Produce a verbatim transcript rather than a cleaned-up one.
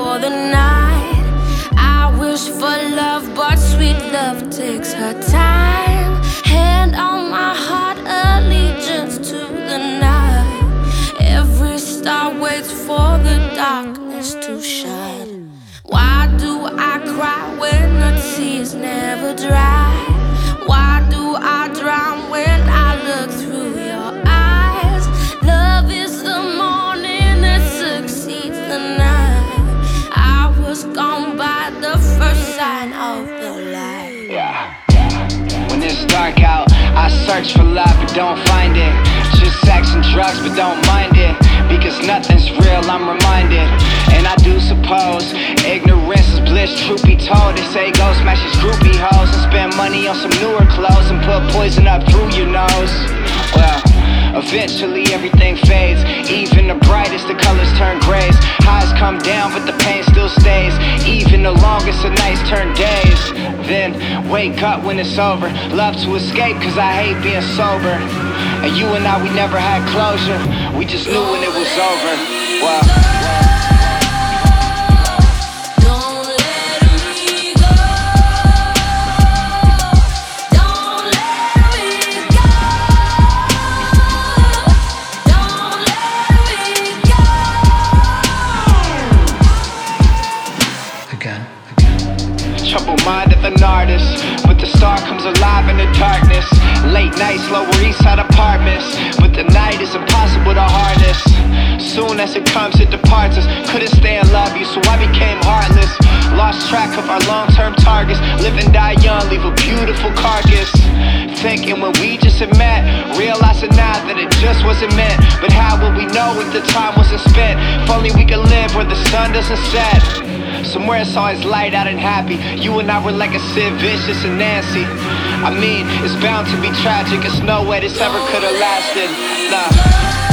for the night. I wish for love, but sweet love takes her time. Hand on my heart, allegiance to the night. Every star waits for the darkness to shine. Why do I cry when the tears never dry? Why do I drown when I look through your eyes? Love is the morning that succeeds the night. I was gone by the first sign of the light. Yeah. When it's dark out, I search for love but don't find it. Just sex and drugs but don't mind it. Because nothing's real, I'm reminded. And I do suppose ignorance is bliss, truth be told. They say go smash these groupie hoes and spend money on some newer clothes and put poison up through your nose. Well, eventually everything fades. Even the brightest, the colors turn grays. Highs come down, but the pain still stays. Even the longest of nights turn days. Then wake up when it's over. Love to escape, cause I hate being sober. And you and I, we never had closure. We just knew when it was over. Well, trouble-minded an artist, but the star comes alive in the darkness. Late nights, lower east side apartments, but the night is impossible to harness. Soon as it comes, it departs us. Couldn't stay and love you, so I became heartless. Lost track of our long-term targets. Live and die young, leave a beautiful carcass. Thinking when we just had met, realizing now that it just wasn't meant. But how would we know if the time wasn't spent? If only we could live where the sun doesn't set. Somewhere it's always light out and happy. You and I were like a Sid Vicious and Nancy. I mean, it's bound to be tragic. It's no way this ever could have lasted. Nah.